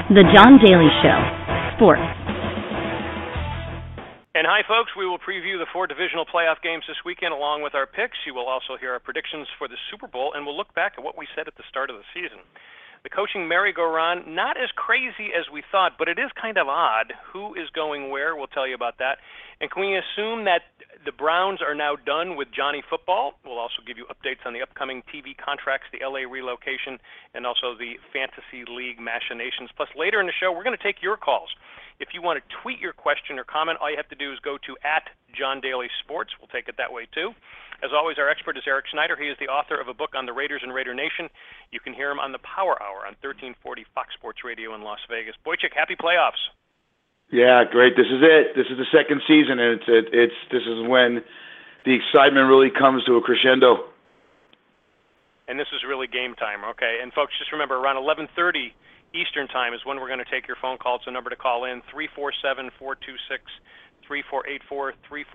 The John Daly Show. Sports. And hi, folks. We will preview the 4 divisional playoff games this weekend along with our picks. You will also hear our predictions for the Super Bowl, and we'll look back at what we said at the start of the season. The coaching merry-go-round, not as crazy as we thought, but it is kind of odd. Who is going where? We'll tell you about that. And can we assume that the Browns are now done with Johnny Football? We'll also give you updates on the upcoming TV contracts, the LA relocation, and also the Fantasy League machinations. Plus, later in the show, we're going to take your calls. If you want to tweet your question or comment, all you have to do is go to @JohnDailySports. We'll take it that way, too. As always, our expert is Eric Schneider. He is the author of a book on the Raiders and Raider Nation. You can hear him on the Power Hour on 1340 Fox Sports Radio in Las Vegas. Boychuk, happy playoffs. Yeah, great. This is it. This is the second season, and this is when the excitement really comes to a crescendo. And this is really game time, okay? And folks, just remember, around 11:30 Eastern Time is when we're going to take your phone calls. The number to call in, 347-426-3484,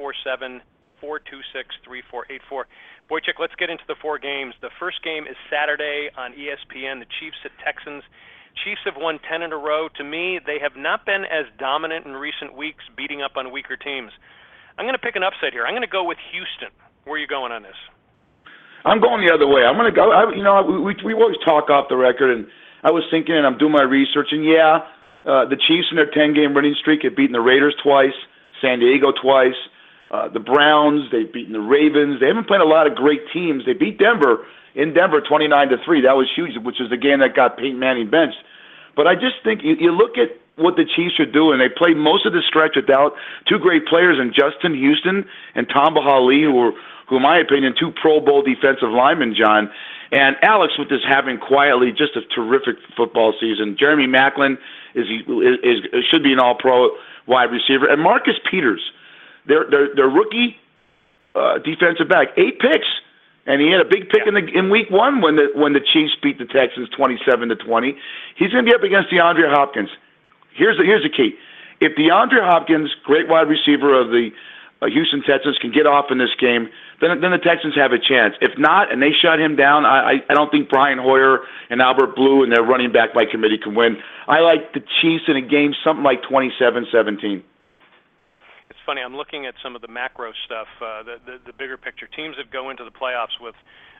347-426-3484. Boychuk, let's get into the 4 games. The first game is Saturday on ESPN, the Chiefs at Texans. Chiefs have won 10 in a row. To me, they have not been as dominant in recent weeks, beating up on weaker teams. I'm going to pick an upset here. I'm going to go with Houston. Where are you going on this? I'm going the other way. I'm going to go. We always talk off the record, and I was thinking, and I'm doing my research, and the Chiefs in their 10-game winning streak have beaten the Raiders twice, San Diego twice, the Browns. They've beaten the Ravens. They haven't played a lot of great teams. They beat Denver in Denver 29-3. That was huge, which is the game that got Peyton Manning benched. But I just think you look at what the Chiefs are doing. They played most of the stretch without 2 great players in Justin Houston and Tom Bahali, who in my opinion, 2 Pro Bowl defensive linemen, John. And Alex Smith is having quietly just a terrific football season. Jeremy Maclin should be an All-Pro wide receiver. And Marcus Peters, their rookie defensive back, 8 picks. And he had a big pick in week 1 when the Chiefs beat the Texans 27-20. He's going to be up against DeAndre Hopkins. Here's the key: if DeAndre Hopkins, great wide receiver of the Houston Texans, can get off in this game, then the Texans have a chance. If not, and they shut him down, I don't think Brian Hoyer and Albert Blue and their running back by committee can win. I like the Chiefs in a game something like 27-17. It's funny, I'm looking at some of the macro stuff, the bigger picture. Teams that go into the playoffs with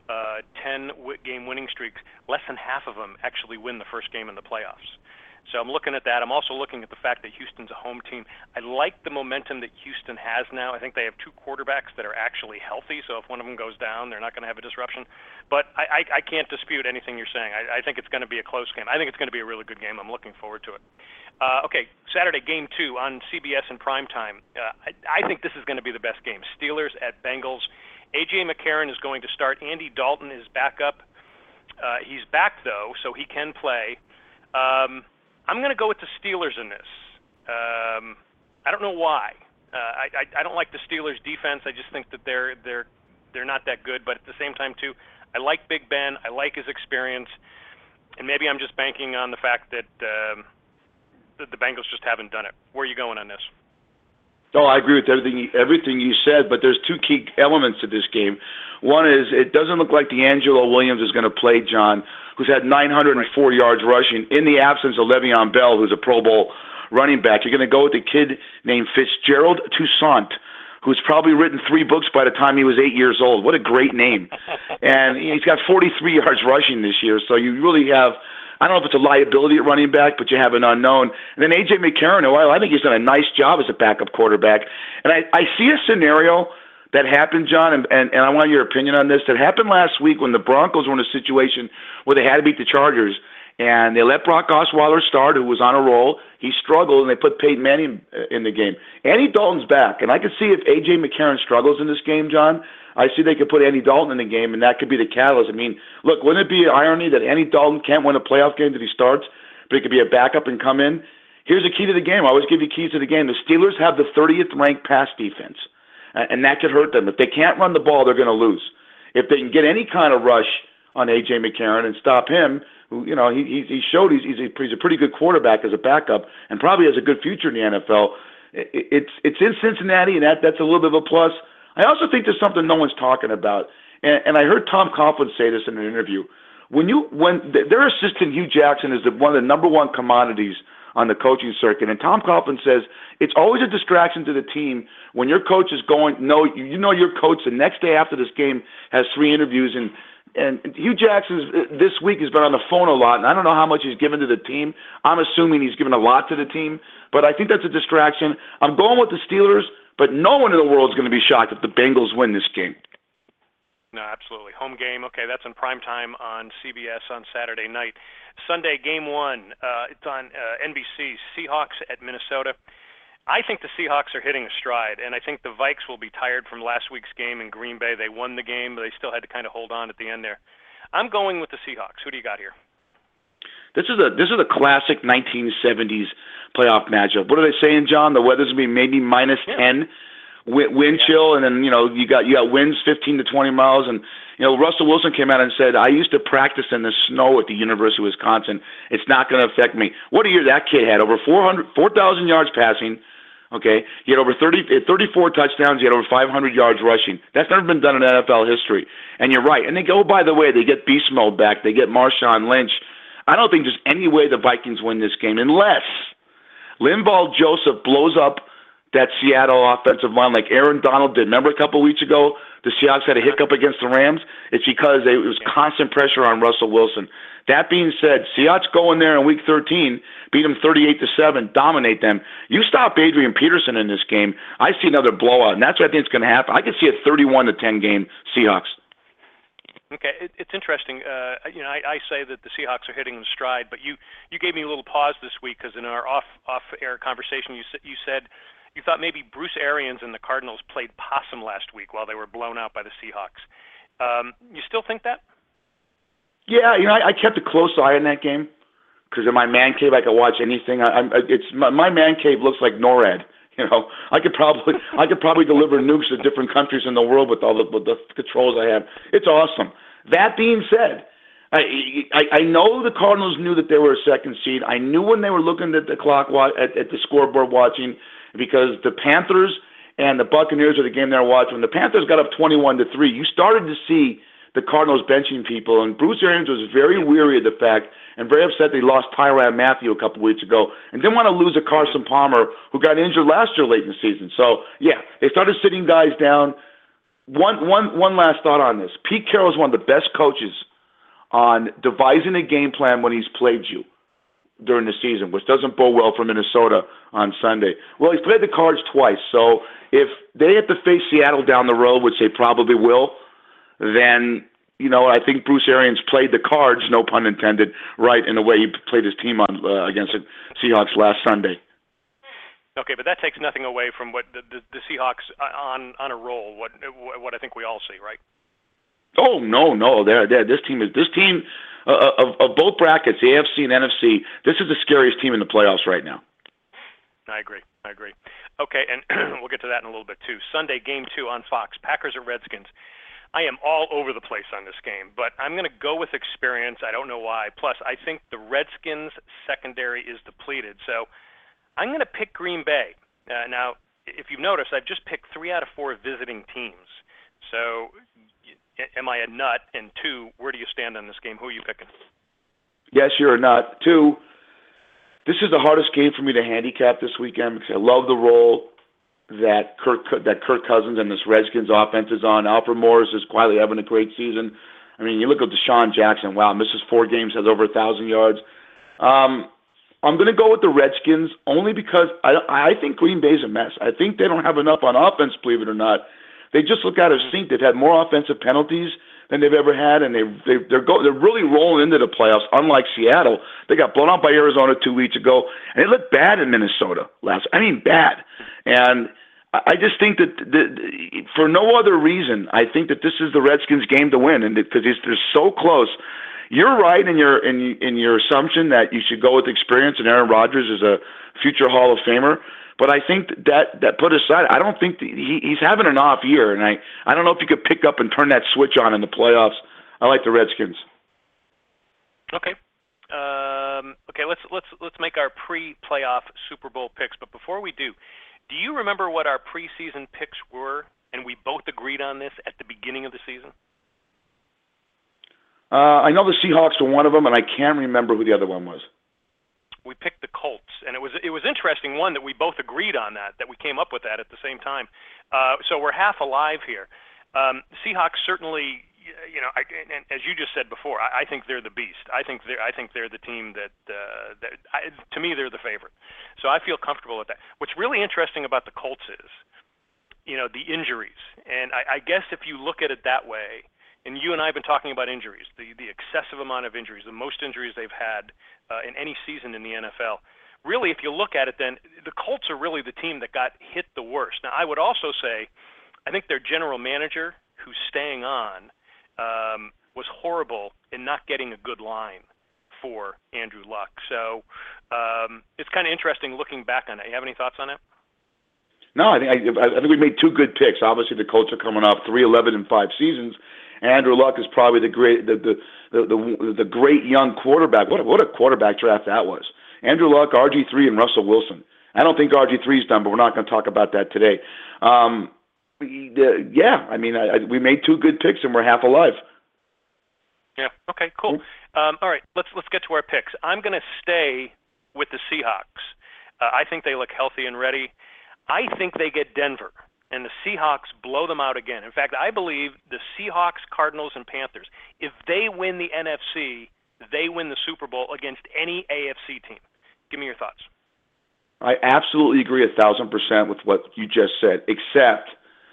10-game winning streaks, less than half of them actually win the first game in the playoffs. So I'm looking at that. I'm also looking at the fact that Houston's a home team. I like the momentum that Houston has now. I think they have 2 quarterbacks that are actually healthy, so if one of them goes down, they're not going to have a disruption. But I can't dispute anything you're saying. I think it's going to be a close game. I think it's going to be a really good game. I'm looking forward to it. Okay, Saturday, Game 2 on CBS in primetime. I think this is going to be the best game. Steelers at Bengals. A.J. McCarron is going to start. Andy Dalton is back up. He's back, though, so he can play. I'm going to go with the Steelers in this. I don't know why. I don't like the Steelers' defense. I just think that they're not that good. But at the same time, too, I like Big Ben. I like his experience. And maybe I'm just banking on the fact that the Bengals just haven't done it. Where are you going on this? Oh, I agree with everything you said, but there's 2 key elements to this game. One is it doesn't look like D'Angelo Williams is going to play, John, who's had 904 yards rushing in the absence of Le'Veon Bell, who's a Pro Bowl running back. You're going to go with a kid named Fitzgerald Toussaint, who's probably written 3 books by the time he was 8 years old. What a great name. And he's got 43 yards rushing this year, so you really have – I don't know if it's a liability at running back, but you have an unknown. And then A.J. McCarron, who I think he's done a nice job as a backup quarterback. And I see a scenario that happened, John, and I want your opinion on this, that happened last week when the Broncos were in a situation where they had to beat the Chargers. And they let Brock Osweiler start, who was on a roll. He struggled, and they put Peyton Manning in the game. Andy Dalton's back, and I could see if A.J. McCarron struggles in this game, John, I see they could put Andy Dalton in the game, and that could be the catalyst. I mean, look, wouldn't it be irony that Andy Dalton can't win a playoff game that he starts, but he could be a backup and come in? Here's the key to the game. I always give you keys to the game. The Steelers have the 30th ranked pass defense, and that could hurt them. If they can't run the ball, they're going to lose. If they can get any kind of rush on A.J. McCarron and stop him, you know, he showed he's a pretty good quarterback as a backup and probably has a good future in the NFL. It's in Cincinnati, and that's a little bit of a plus. I also think there's something no one's talking about, and I heard Tom Coughlin say this in an interview. their assistant Hugh Jackson is one of the number one commodities on the coaching circuit, and Tom Coughlin says it's always a distraction to the team when your coach is going. No, your coach the next day after this game has 3 interviews, and Hugh Jackson this week has been on the phone a lot, and I don't know how much he's given to the team. I'm assuming he's given a lot to the team, but I think that's a distraction. I'm going with the Steelers, but no one in the world is going to be shocked if the Bengals win this game. No, absolutely. Home game. Okay, that's in prime time on CBS on Saturday night. Sunday, game 1. It's on NBC. Seahawks at Minnesota. I think the Seahawks are hitting a stride, and I think the Vikes will be tired from last week's game in Green Bay. They won the game, but they still had to kind of hold on at the end there. I'm going with the Seahawks. Who do you got here? This is a classic 1970s playoff matchup. What are they saying, John? The weather's going to be maybe minus 10. Wind chill, and then you got winds 15 to 20 miles, and Russell Wilson came out and said, "I used to practice in the snow at the University of Wisconsin. It's not going to affect me." What a year that kid had! Over 4,000 yards passing. Okay, he had over 34 touchdowns. He had over 500 yards rushing. That's never been done in NFL history. And you're right. And they go, by the way, they get beast mode back. They get Marshawn Lynch. I don't think there's any way the Vikings win this game unless Linval Joseph blows up that Seattle offensive line like Aaron Donald did. Remember a couple of weeks ago, the Seahawks had a hiccup against the Rams? It's because it was constant pressure on Russell Wilson. That being said, Seahawks go in there in Week 13, beat them 38-7, dominate them. You stop Adrian Peterson in this game, I see another blowout, and that's what I think is going to happen. I could see a 31-10 game Seahawks. Okay, it's interesting. I say that the Seahawks are hitting the stride, but you gave me a little pause this week because in our off-air conversation, you said you thought maybe Bruce Arians and the Cardinals played possum last week while they were blown out by the Seahawks. You still think that? Yeah, I kept a close eye on that game because in my man cave I could watch anything. My man cave looks like NORAD. I could probably deliver nukes to different countries in the world with all the controls I have. It's awesome. That being said, I know the Cardinals knew that they were a second seed. I knew when they were looking at the clock at the scoreboard watching because the Panthers and the Buccaneers are the game they were watching. When the Panthers got up 21-3, you started to see the Cardinals benching people, and Bruce Arians was very weary of the fact and very upset they lost Tyrann Mathieu a couple weeks ago and didn't want to lose a Carson Palmer who got injured last year late in the season. So, yeah, they started sitting guys down. One last thought on this. Pete Carroll is one of the best coaches on devising a game plan when he's played you during the season, which doesn't bode well for Minnesota on Sunday. Well, he's played the Cards twice, so if they have to face Seattle down the road, which they probably will, then, I think Bruce Arians played the Cards, no pun intended, right in the way he played his team on against the Seahawks last Sunday. Okay, but that takes nothing away from what the Seahawks on a roll, what I think we all see, right? Oh, no. This team of both brackets, the AFC and NFC, this is the scariest team in the playoffs right now. I agree. Okay, and we'll get to that in a little bit too. Sunday, game 2 on Fox, Packers at Redskins. I am all over the place on this game, but I'm going to go with experience. I don't know why. Plus, I think the Redskins' secondary is depleted. So I'm going to pick Green Bay. Now, if you've noticed, I've just picked 3 out of 4 visiting teams. So am I a nut? And 2, where do you stand on this game? Who are you picking? Yes, you're a nut. 2, this is the hardest game for me to handicap this weekend because I love the role that Kirk Cousins and this Redskins offense is on. Alfred Morris is quietly having a great season. I mean, you look at Deshaun Jackson. Wow, misses 4 games, has over 1,000 yards. I'm going to go with the Redskins only because I think Green Bay's a mess. I think they don't have enough on offense, believe it or not. They just look out of sync. They've had more offensive penalties than they've ever had, and they're really rolling into the playoffs. Unlike Seattle, they got blown out by Arizona 2 weeks ago, and they looked bad in Minnesota bad. And I just think that for no other reason, I think that this is the Redskins' game to win, and because they're so close. You're right in your assumption that you should go with experience, and Aaron Rodgers is a future Hall of Famer. But I think that put aside, I don't think he's having an off year, and I don't know if you could pick up and turn that switch on in the playoffs. I like the Redskins. Okay. Okay. Let's make our pre-playoff Super Bowl picks. But before we do you remember what our preseason picks were? And we both agreed on this at the beginning of the season. I know the Seahawks were one of them, and I can't remember who the other one was. We picked the Colts, and it was interesting, one, that we both agreed on that we came up with that at the same time. So we're half alive here. Seahawks certainly, and as you just said before, I think they're the beast. I think they're the team that to me, they're the favorite. So I feel comfortable with that. What's really interesting about the Colts is, the injuries. And I guess if you look at it that way, and you and I have been talking about injuries, the excessive amount of injuries, the most injuries they've had in any season in the NFL. Really, if you look at it, then the Colts are really the team that got hit the worst. Now, I would also say, I think their general manager, who's staying on, was horrible in not getting a good line for Andrew Luck. So it's kind of interesting looking back on it. You have any thoughts on it? No, I think we made two good picks. Obviously, the Colts are coming off 3-11-5 seasons. Andrew Luck is probably the great young quarterback. What a quarterback draft that was. Andrew Luck, RG3, and Russell Wilson. I don't think RG3's done, but we're not going to talk about that today. We made two good picks, and we're half alive. Yeah. Okay. Cool. All right. Let's get to our picks. I'm going to stay with the Seahawks. I think they look healthy and ready. I think they get Denver, and the Seahawks blow them out again. In fact, I believe the Seahawks, Cardinals, and Panthers, if they win the NFC, they win the Super Bowl against any AFC team. Give me your thoughts. I absolutely agree 1,000% with what you just said, except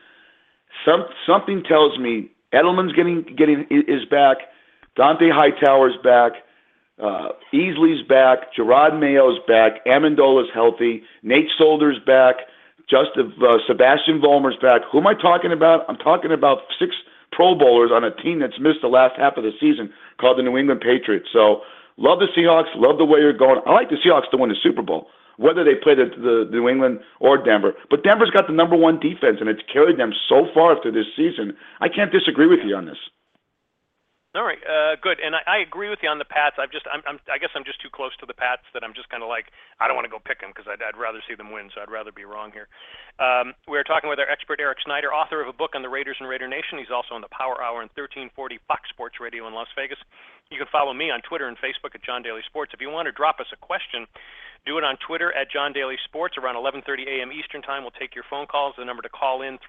something tells me Edelman's is back, Dante Hightower's back, Easley's back, Gerard Mayo's back, Amendola's healthy, Nate Solder's back, Sebastian Vollmer's back. Who am I talking about? I'm talking about 6 Pro Bowlers on a team that's missed the last half of the season called the New England Patriots. So love the Seahawks, love the way you're going. I like the Seahawks to win the Super Bowl, whether they play the New England or Denver. But Denver's got the number one defense, and it's carried them so far through this season. I can't disagree with you on this. All right, good. And I agree with you on the Pats. I guess I'm just too close to the Pats that I'm just kind of like, I don't want to go pick them because I'd rather see them win, so I'd rather be wrong here. We're talking with our expert, Eric Snyder, author of a book on the Raiders and Raider Nation. He's also on the Power Hour and 1340 Fox Sports Radio in Las Vegas. You can follow me on Twitter and Facebook at John Daly Sports. If you want to drop us a question, do it on Twitter at John Daly Sports. Around 11:30 a.m. Eastern Time, we'll take your phone calls. The number to call in,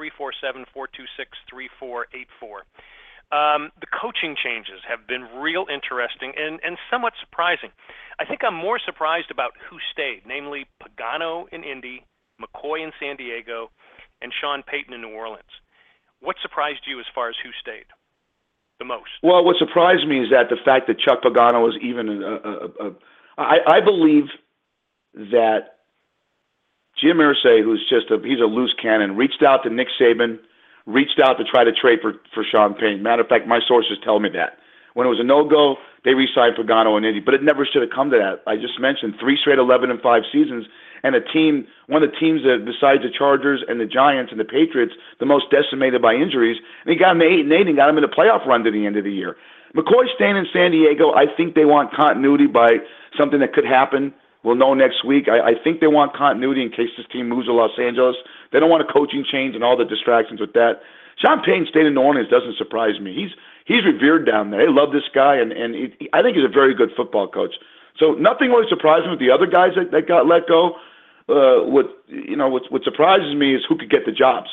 347-426-3484. The coaching changes have been real interesting and somewhat surprising. I think I'm more surprised about who stayed, namely Pagano in Indy, McCoy in San Diego, and Sean Payton in New Orleans. What surprised you as far as who stayed the most? Well, what surprised me is that the fact that Chuck Pagano was even I believe that Jim Irsay, he's a loose cannon, reached out to Nick Saban, reached out to try to trade for Sean Payton. Matter of fact, my sources tell me that. When it was a no-go, they re-signed Pagano in Indy, but it never should have come to that. I just mentioned 3 straight 11-5 seasons, and one of the teams that, besides the Chargers and the Giants and the Patriots, the most decimated by injuries, and he got them to 8-8 and got them in a playoff run to the end of the year. McCoy staying in San Diego, I think they want continuity by something that could happen. We'll know next week. I think they want continuity in case this team moves to Los Angeles. They don't want a coaching change and all the distractions with that. Sean Payton staying in New Orleans doesn't surprise me. He's revered down there. They love this guy, and I think he's a very good football coach. So nothing really surprised me with the other guys that got let go. What surprises me is who could get the jobs.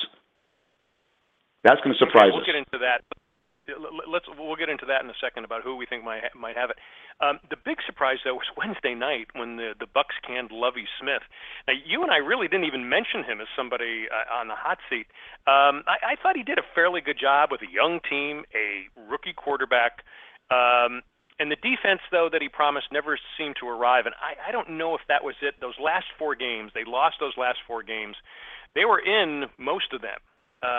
That's going to surprise us. We'll get into that. We'll get into that in a second about who we think might have it. The big surprise, though, was Wednesday night when the Bucs canned Lovie Smith. Now, you and I really didn't even mention him as somebody on the hot seat. I thought he did a fairly good job with a young team, a rookie quarterback, and the defense, though, that he promised never seemed to arrive. And I don't know if that was it. Those last 4 games, they lost those last 4 games. They were in most of them.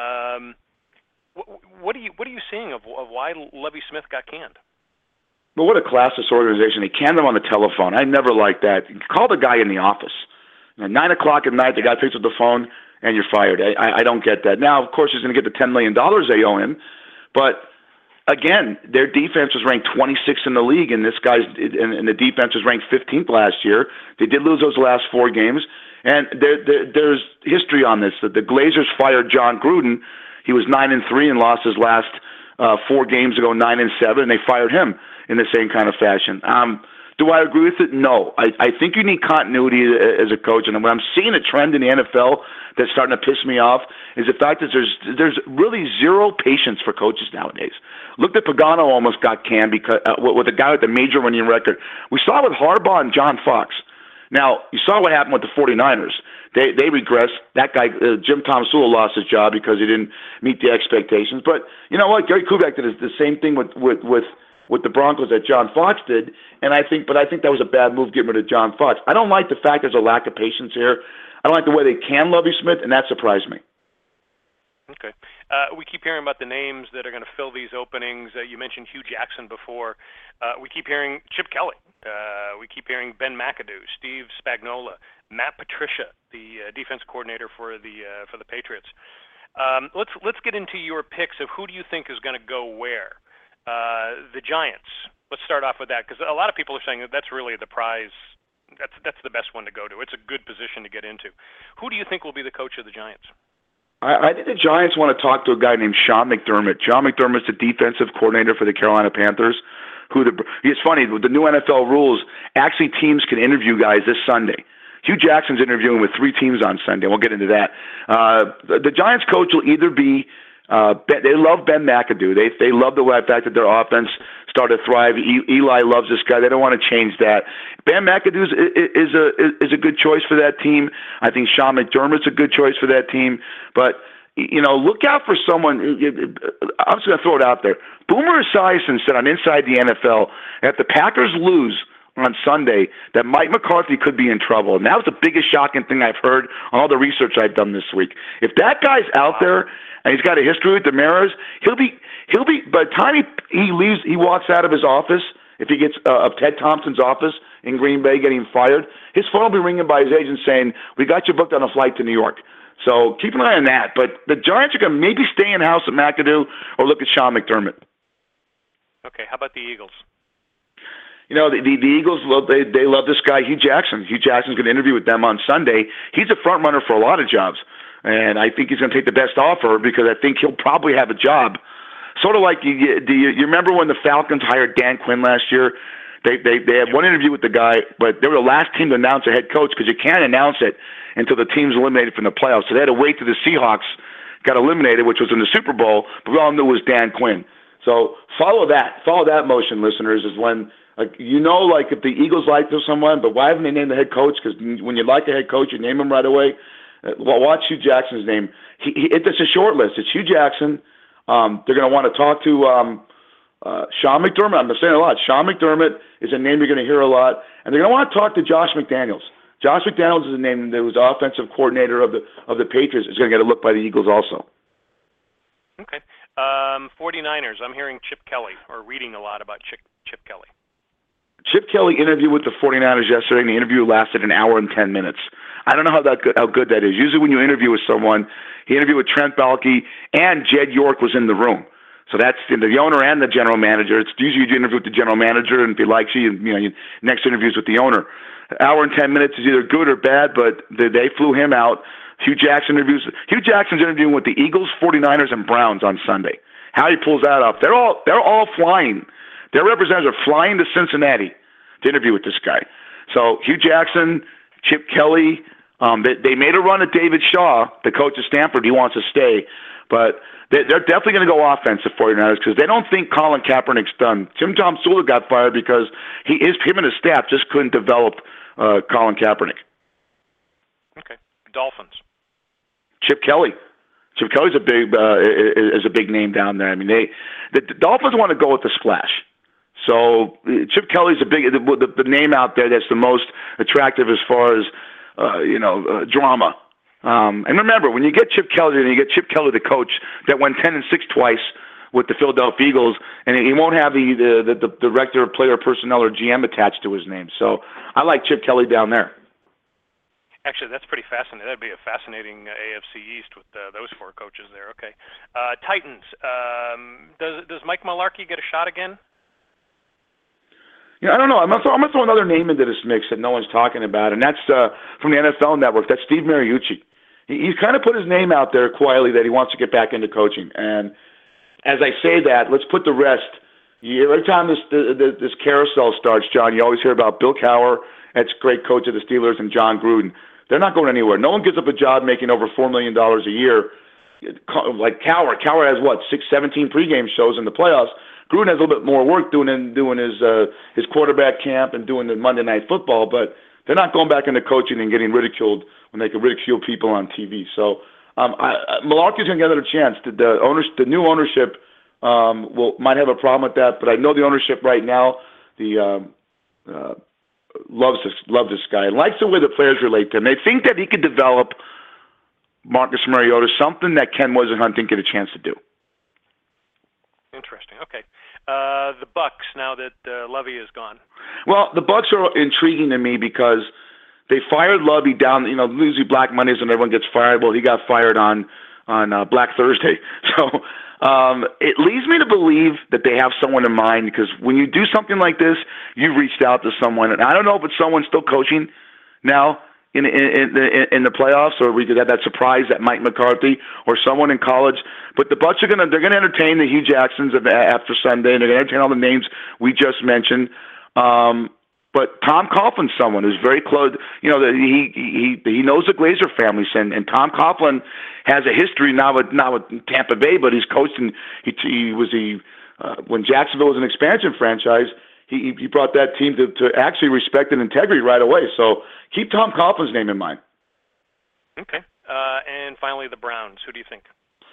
What are you seeing of why Lovie Smith got canned? Well, what a classless organization. They canned him on the telephone. I never liked that. Call the guy in the office. 9 o'clock at night, the guy picks up the phone, and you're fired. I don't get that. Now, of course, he's going to get the $10 million they owe him. But, again, their defense was ranked 26th in the league, and the defense was ranked 15th last year. They did lose those last 4 games. And there's history on this. The Glazers fired John Gruden. He was 9-3 and lost his last 4 games ago, 9-7, and they fired him in the same kind of fashion. Do I agree with it? No. I think you need continuity as a coach, and when I'm seeing a trend in the NFL that's starting to piss me off is the fact that there's really zero patience for coaches nowadays. Look at Pagano almost got canned because with a guy with a major winning record. We saw it with Harbaugh and John Fox. Now, you saw what happened with the 49ers. They regressed. That guy, Jim Tomsula, lost his job because he didn't meet the expectations. But you know what? Gary Kubiak did the same thing with the Broncos that John Fox did, and I think that was a bad move getting rid of John Fox. I don't like the fact there's a lack of patience here. I don't like the way they can Lovie Smith, and that surprised me. Okay. We keep hearing about the names that are going to fill these openings. You mentioned Hugh Jackson before. We keep hearing Chip Kelly. We keep hearing Ben McAdoo, Steve Spagnuolo, Matt Patricia, the defense coordinator for the Patriots. Let's get into your picks of who do you think is going to go where. The Giants. Let's start off with that because a lot of people are saying that that's really the prize. That's the best one to go to. It's a good position to get into. Who do you think will be the coach of the Giants? I think the Giants want to talk to a guy named Sean McDermott. Sean McDermott's the defensive coordinator for the Carolina Panthers. It's funny, with the new NFL rules, actually teams can interview guys this Sunday. Hugh Jackson's interviewing with 3 teams on Sunday. We'll get into that. The Giants coach will either be they love Ben McAdoo. They love the fact that their offense started to thrive. Eli loves this guy. They don't want to change that. Ben McAdoo is a good choice for that team. I think Sean McDermott's a good choice for that team. But look out for someone. I'm just going to throw it out there. Boomer Esiason said on Inside the NFL, if the Packers lose on Sunday, that Mike McCarthy could be in trouble. And that was the biggest shocking thing I've heard on all the research I've done this week. If that guy's out there and he's got a history with the Maras, he'll be by the time he walks out of his office, if he gets of Ted Thompson's office in Green Bay getting fired, his phone will be ringing by his agent saying, "We got you booked on a flight to New York." So keep an eye on that. But the Giants are going to maybe stay in house at McAdoo or look at Sean McDermott. Okay, how about the Eagles? The Eagles, they love this guy, Hugh Jackson. Hugh Jackson's going to interview with them on Sunday. He's a front runner for a lot of jobs, and I think he's going to take the best offer because I think he'll probably have a job. Sort of like, you remember when the Falcons hired Dan Quinn last year? They had one interview with the guy, but they were the last team to announce a head coach because you can't announce it until the team's eliminated from the playoffs. So they had to wait till the Seahawks got eliminated, which was in the Super Bowl, but we all knew it was Dan Quinn. So follow that motion, listeners, is when if the Eagles like someone, but why haven't they named the head coach? Because when you like a head coach, you name him right away. Watch Hugh Jackson's name. It's a short list. It's Hugh Jackson. They're going to want to talk to Sean McDermott. I'm saying a lot. Sean McDermott is a name you're going to hear a lot. And they're going to want to talk to Josh McDaniels. Josh McDaniels is a name that was offensive coordinator of the Patriots. Is going to get a look by the Eagles also. Okay. 49ers. I'm hearing Chip Kelly, or reading a lot about Chip Kelly. Chip Kelly interviewed with the 49ers yesterday, and the interview lasted an hour and 10 minutes. I don't know how good that is. Usually when you interview with someone, he interviewed with Trent Baalke, and Jed York was in the room. So that's the owner and the general manager. It's usually you interview with the general manager, and if he likes you, next interview's with the owner. Hour and 10 minutes is either good or bad, but they flew him out. Hugh Jackson's interviewing with the Eagles, 49ers, and Browns on Sunday. How he pulls that off. They're all flying. Their representatives are flying to Cincinnati to interview with this guy. So Hugh Jackson, Chip Kelly, they made a run at David Shaw, the coach of Stanford. He wants to stay. But they're definitely going to go offense, the 49ers, because they don't think Colin Kaepernick's done. Tim Tomsula got fired because him and his staff just couldn't develop Colin Kaepernick. Okay. Dolphins. Chip Kelly. Chip Kelly's a big name down there. I mean, the Dolphins want to go with the splash. So Chip Kelly's the name out there that's the most attractive as far as drama. And remember, when you get Chip Kelly, and you get Chip Kelly, the coach that went 10-6 twice with the Philadelphia Eagles, and he won't have the director of player personnel or GM attached to his name. So I like Chip Kelly down there. Actually, that's pretty fascinating. That'd be a fascinating AFC East with those 4 coaches there. Okay, Titans. Does Mike Mularkey get a shot again? I don't know. I'm going to throw another name into this mix that no one's talking about, and that's from the NFL Network. That's Steve Mariucci. He's kind of put his name out there quietly that he wants to get back into coaching. And as I say that, let's put the rest. Every time this carousel starts, John, you always hear about Bill Cowher, that's great coach of the Steelers, and John Gruden. They're not going anywhere. No one gives up a job making over $4 million a year. Like Cowher. Cowher has, 17 pregame shows in the playoffs. Gruden has a little bit more work doing his quarterback camp and doing the Monday Night Football, but they're not going back into coaching and getting ridiculed when they can ridicule people on TV. So Malarkey's going to get another chance. The new ownership might have a problem with that, but I know the ownership right now loves this guy and likes the way the players relate to him. They think that he could develop Marcus Mariota, something that Ken Whisenhunt didn't get a chance to do. Interesting. Okay. The Bucks, now that Lovey is gone. Well, the Bucks are intriguing to me because they fired Lovey down. Usually Black Mondays when everyone gets fired. Well, he got fired on Black Thursday. So it leads me to believe that they have someone in mind, because when you do something like this, you've reached out to someone. And I don't know if it's someone still coaching now in the playoffs, or we could have that surprise at Mike McCarthy or someone in college. But the Bucs they're gonna entertain the Hugh Jacksons after Sunday, and they're gonna entertain all the names we just mentioned. But Tom Coughlin's someone who's very close. He knows the Glazer families, and Tom Coughlin has a history not with Tampa Bay, but he's coached and he was when Jacksonville was an expansion franchise. He brought that team to actually respect and integrity right away. So keep Tom Coughlin's name in mind. Okay. And finally, the Browns. Who do you think?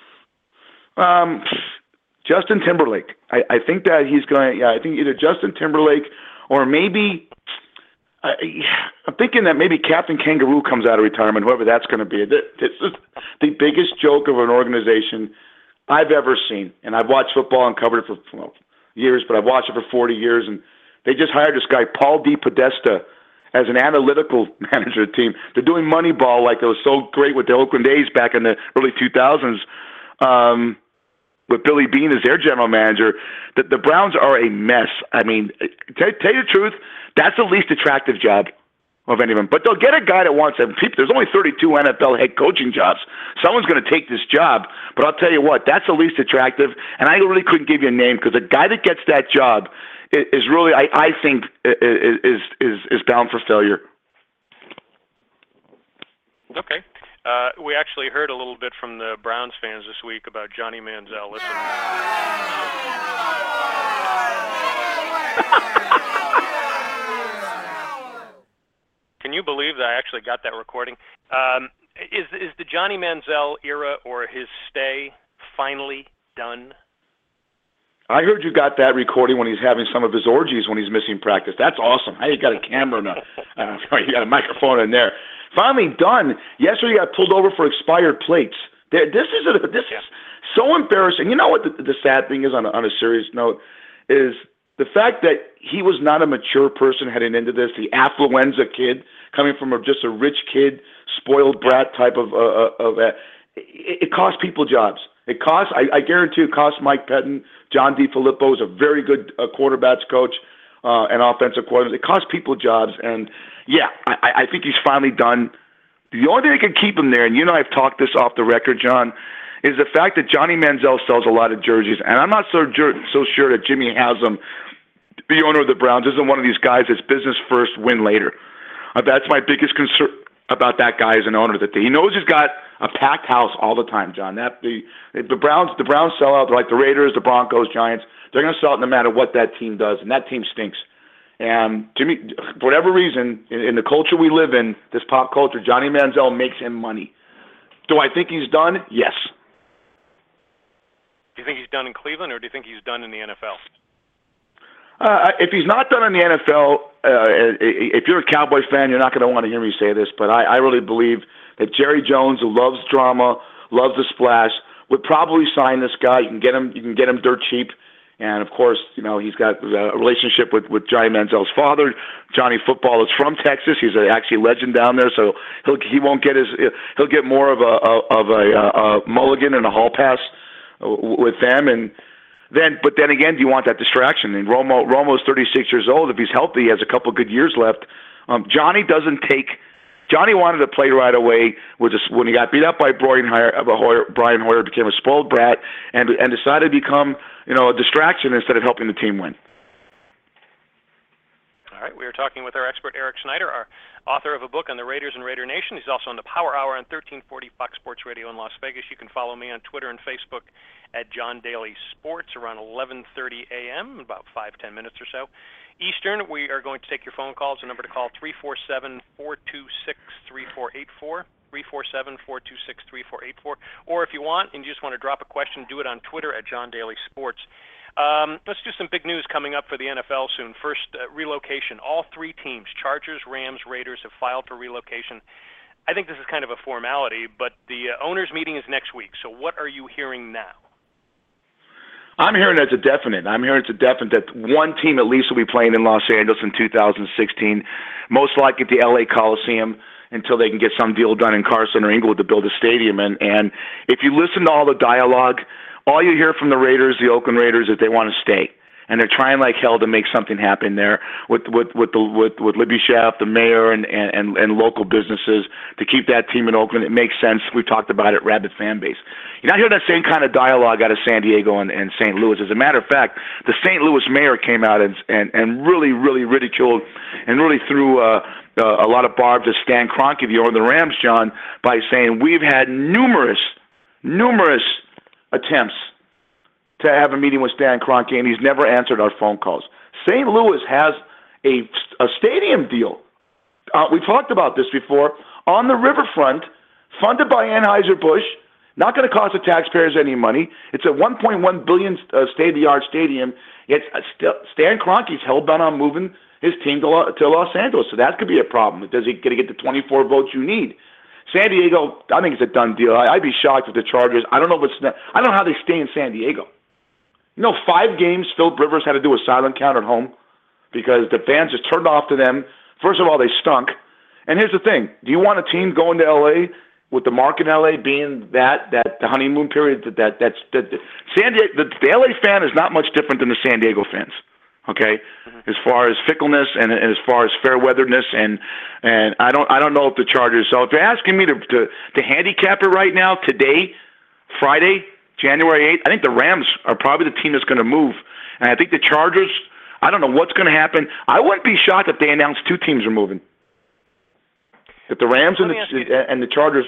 Justin Timberlake. I think that he's going. Yeah, I think either Justin Timberlake or maybe I'm thinking that maybe Captain Kangaroo comes out of retirement. Whoever that's going to be. This is the biggest joke of an organization I've ever seen, and I've watched football and covered it for years, but I've watched it for 40 years, and they just hired this guy, Paul DePodesta, as an analytical manager of the team. They're doing Moneyball like it was so great with the Oakland A's back in the early 2000s, with Billy Beane as their general manager. The Browns are a mess. I mean, tell you the truth, that's the least attractive job of any of them. But they'll get a guy that wants them. There's only 32 NFL head coaching jobs. Someone's going to take this job. But I'll tell you what, that's the least attractive. And I really couldn't give you a name, because the guy that gets that job is really, I think, is bound for failure. Okay. We actually heard a little bit from the Browns fans this week about Johnny Manziel. Listen. Can you believe that I actually got that recording? Is the Johnny Manziel era or his stay finally done? I heard you got that recording when he's having some of his orgies when he's missing practice. That's awesome. How you got a camera and you got a microphone in there. Finally done. Yesterday he got pulled over for expired plates. This is so embarrassing. You know what the sad thing is on a serious note is the fact that he was not a mature person heading into this. The affluenza kid coming from just a rich kid, spoiled brat type of it cost people jobs. It costs. I guarantee it cost Mike Pettin. John DeFilippo is a very good quarterbacks coach and offensive coordinator. It cost people jobs, and yeah, I think he's finally done. The only thing that can keep him there, and you and I have talked this off the record, John, is the fact that Johnny Manziel sells a lot of jerseys, and I'm not so sure that Jimmy Haslam, the owner of the Browns, isn't one of these guys that's business first, win later. That's my biggest concern about that guy as an owner, that he knows he's got a packed house all the time, John. The Browns sell out. They're like the Raiders, the Broncos, Giants. They're going to sell out no matter what that team does, and that team stinks. And Jimmy, for whatever reason, in the culture we live in, this pop culture, Johnny Manziel makes him money. Do I think he's done? Yes. Do you think he's done in Cleveland, or do you think he's done in the NFL? If he's not done in the NFL, if you're a Cowboy fan, you're not going to want to hear me say this, but I really believe that Jerry Jones, who loves drama, loves the splash, would probably sign this guy. You can get him dirt cheap. And, of course, he's got a relationship with Johnny Manziel's father. Johnny Football is from Texas. He's actually a legend down there, so he'll get more of a mulligan and a hall pass with them. But then again, do you want that distraction? And Romo's 36 years old. If he's healthy, he has a couple of good years left. Johnny doesn't take Johnny wanted to play right away. When he got beat up by Brian Hoyer became a spoiled brat and decided to become a distraction instead of helping the team win. All right, we are talking with our expert Eric Schneider, our author of a book on the Raiders and Raider Nation. He's also on the Power Hour on 1340 Fox Sports Radio in Las Vegas. You can follow me on Twitter and Facebook at John Daly Sports around 11:30 a.m., about 5-10 minutes or so Eastern. We are going to take your phone calls. The number to call 347-426-3484. 347-426-3484. Or if you want and you just want to drop a question, do it on Twitter at John Daly Sports. Let's do some big news coming up for the NFL soon. First, relocation. All three teams, Chargers, Rams, Raiders, have filed for relocation. I think this is kind of a formality, but the owners' meeting is next week. So what are you hearing now? I'm hearing it's a definite. That one team at least will be playing in Los Angeles in 2016, most likely at the L.A. Coliseum, until they can get some deal done in Carson or Inglewood to build a stadium. And if you listen to all the dialogue, all you hear from the Raiders, the Oakland Raiders, is they want to stay, and they're trying like hell to make something happen there with Libby Schaaf, the mayor, and local businesses to keep that team in Oakland. It makes sense. We've talked about it. Rabid fan base. You're not hearing that same kind of dialogue out of San Diego and St. Louis. As a matter of fact, the St. Louis mayor came out and really ridiculed and really threw a lot of barbs at Stan Kroenke, the owner of the Rams, John, by saying we've had numerous attempts to have a meeting with Stan Kroenke, and he's never answered our phone calls. St. Louis has a stadium deal. We talked about this before, on the riverfront, funded by Anheuser-Busch, not going to cost the taxpayers any money. It's a $1.1 billion state-of-the-art stadium. Stan Kroenke's hell-bent on moving his team to Los Angeles, so that could be a problem. Does he get the 24 votes you need? San Diego, I think it's a done deal. I'd be shocked if the Chargers. I don't know how they stay in San Diego. 5 games Philip Rivers had to do a silent count at home because the fans just turned off to them. First of all, they stunk. And here's the thing: do you want a team going to L.A. with the market in L.A. being that the honeymoon period? That's San Diego. The L.A. fan is not much different than the San Diego fans. Okay, as far as fickleness and as far as fair weatheredness, and I don't know if the Chargers. So if you're asking me to handicap it right now, today, Friday, January 8th, I think the Rams are probably the team that's going to move, and I think the Chargers. I don't know what's going to happen. I wouldn't be shocked if they announced 2 teams are moving. If the Rams and the Chargers.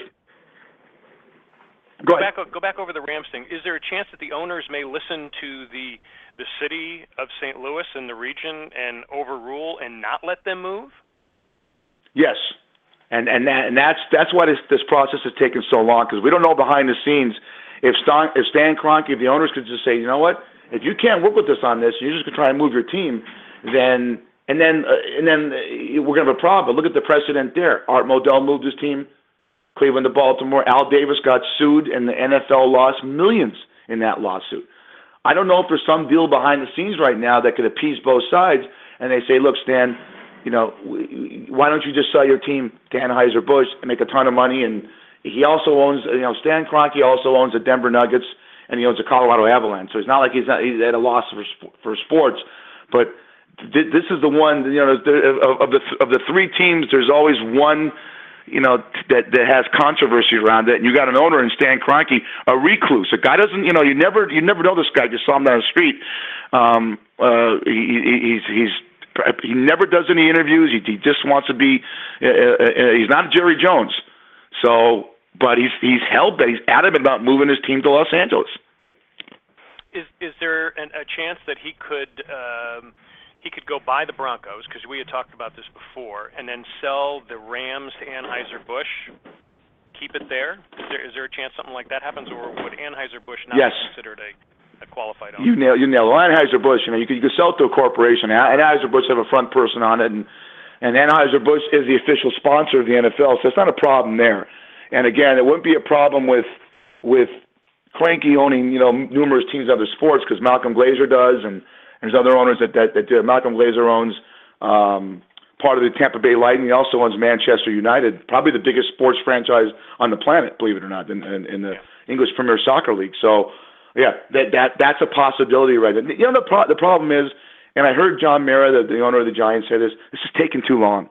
Go back over the Rams thing. Is there a chance that the owners may listen to the city of St. Louis and the region and overrule and not let them move? Yes, and that's why this process has taken so long, because we don't know behind the scenes if Stan Kroenke, if the owners could just say, you know what, if you can't work with us on this, you're just going to try and move your team, then we're going to have a problem. But look at the precedent there. Art Modell moved his team, Cleveland to Baltimore. Al Davis got sued, and the NFL lost millions in that lawsuit. I don't know if there's some deal behind the scenes right now that could appease both sides, and they say, look, Stan, why don't you just sell your team to Anheuser-Busch and make a ton of money? And he also owns, Stan Kroenke also owns the Denver Nuggets, and he owns the Colorado Avalanche. So it's not like he's at a loss for sports. But this is the one, of the 3 teams, there's always one, that has controversy around it. And you got an owner in Stan Kroenke, a recluse. A guy doesn't, you never know this guy. You saw him down the street. He never does any interviews. He just wants to be. He's not Jerry Jones. So, but he's adamant about moving his team to Los Angeles. Is there a chance that he could go buy the Broncos, because we had talked about this before, and then sell the Rams to Anheuser-Busch, keep it there? Is there a chance something like that happens, or would Anheuser-Busch not be considered a qualified owner? You nail it. Anheuser-Busch, you could sell it to a corporation. Anheuser-Busch have a front person on it, and Anheuser-Busch is the official sponsor of the NFL, so it's not a problem there. And again, it wouldn't be a problem with Kroenke owning numerous teams in other sports, because Malcolm Glazer does, and there's other owners that do. Malcolm Glazer owns part of the Tampa Bay Lightning. He also owns Manchester United, probably the biggest sports franchise on the planet, believe it or not, in the English Premier Soccer League. So, yeah, that's a possibility right there. The problem is, and I heard John Mara, the owner of the Giants, say this is taking too long.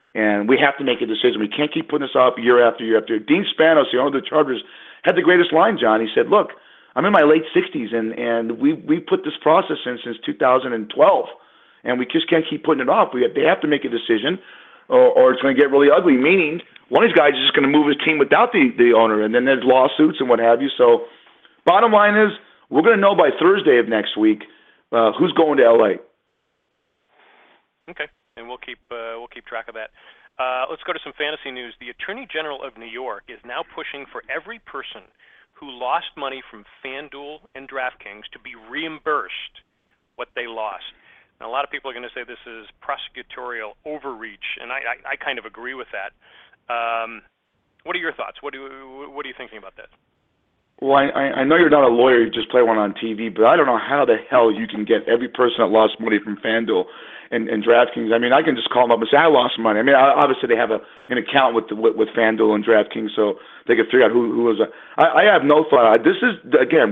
And we have to make a decision. We can't keep putting this off year after year after year. Dean Spanos, the owner of the Chargers, had the greatest line, John. He said, look, I'm in my late 60s, and we put this process in since 2012, and we just can't keep putting it off. They have to make a decision, or it's going to get really ugly, meaning one of these guys is just going to move his team without the owner, and then there's lawsuits and what have you. So bottom line is, we're going to know by Thursday of next week who's going to L.A. Okay, and we'll keep track of that. Let's go to some fantasy news. The Attorney General of New York is now pushing for every person who lost money from FanDuel and DraftKings to be reimbursed what they lost. Now, a lot of people are going to say this is prosecutorial overreach, and I kind of agree with that. What are your thoughts? What are you thinking about that? Well, I know you're not a lawyer, you just play one on TV, but I don't know how the hell you can get every person that lost money from FanDuel and DraftKings. I mean, I can just call them up and say, I lost money. I mean, obviously they have an account with FanDuel and DraftKings, so they can figure out who was. I have no thought. This is, again,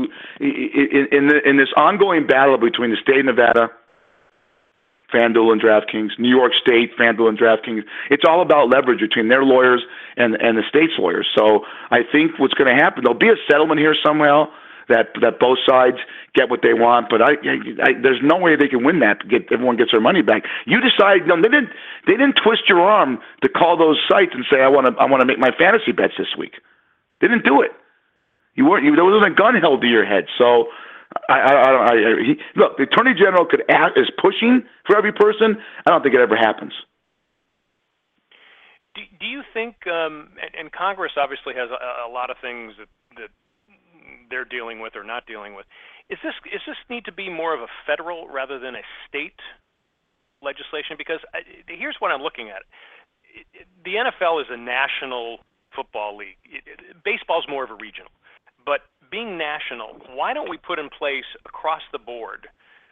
in this ongoing battle between the state of Nevada, FanDuel and DraftKings, New York State, FanDuel and DraftKings. It's all about leverage between their lawyers and the state's lawyers. So I think what's going to happen, there'll be a settlement here somehow that both sides get what they want. But there's no way they can win that. Everyone gets their money back. You decide. No, they didn't twist your arm to call those sites and say I want to make my fantasy bets this week. They didn't do it. There wasn't a gun held to your head. So. Look, the Attorney General is pushing for every person. I don't think it ever happens. Do you think, and Congress obviously has a lot of things that they're dealing with or not dealing with. Is this need to be more of a federal rather than a state legislation? Because here's what I'm looking at. The NFL is a national football league. Baseball's more of a regional. But being national, why don't we put in place across the board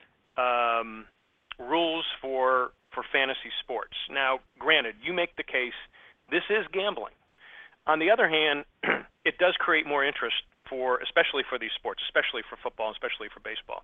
rules for fantasy sports? Now, granted, you make the case this is gambling. On the other hand, it does create more interest especially for these sports, especially for football, especially for baseball.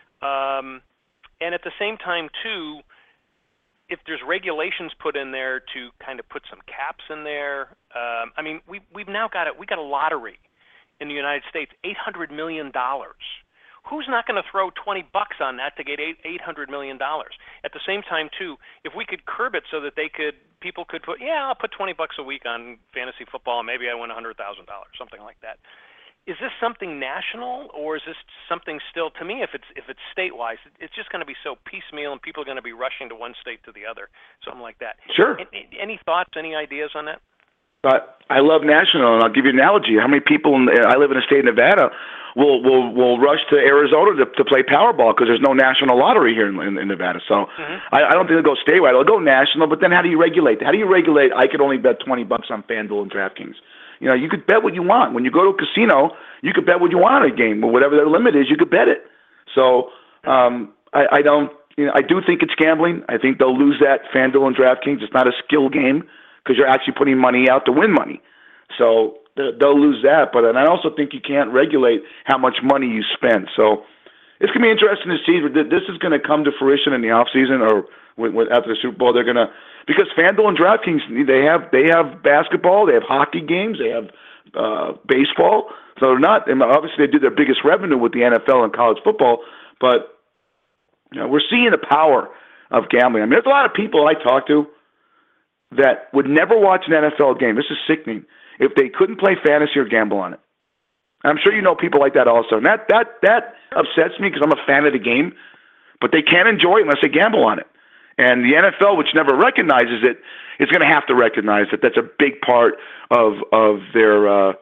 And at the same time, too, if there's regulations put in there to kind of put some caps in there, I mean, we've now got we got a lottery in the United States, $800 million. Who's not going to throw $20 on that to get $800 million? At the same time, too, if we could curb it so that people could put, I'll put $20 a week on fantasy football and maybe I win $100,000, something like that. Is this something national, or is this something still? To me, if it's state-wise, it's just going to be so piecemeal, and people are going to be rushing to one state to the other, something like that. Sure. Any thoughts? Any ideas on that? I love national, and I'll give you an analogy. How many people I live in the state of Nevada will rush to Arizona to play Powerball because there's no national lottery here in Nevada. So I don't think it'll go statewide. It'll go national, but then how do you regulate? How do you regulate? I could only bet $20 on FanDuel and DraftKings. You know, you could bet what you want. When you go to a casino, you could bet what you want on a game, but whatever their limit is, you could bet it. So I don't. You know, I do think it's gambling. I think they'll lose that FanDuel and DraftKings. It's not a skill game because you're actually putting money out to win money. So they'll lose that. And I also think you can't regulate how much money you spend. So it's going to be interesting to see. This is going to come to fruition in the offseason or after the Super Bowl. They're going to, because FanDuel and DraftKings, they have basketball, they have hockey games, they have baseball. So they're not, and obviously they do their biggest revenue with the NFL and college football, but you know, we're seeing the power of gambling. I mean, there's a lot of people I talk to that would never watch an NFL game. This is sickening if they couldn't play fantasy or gamble on it. And I'm sure you know people like that also. And that upsets me because I'm a fan of the game, but they can't enjoy it unless they gamble on it. And the NFL, which never recognizes it, is going to have to recognize that that's a big part of their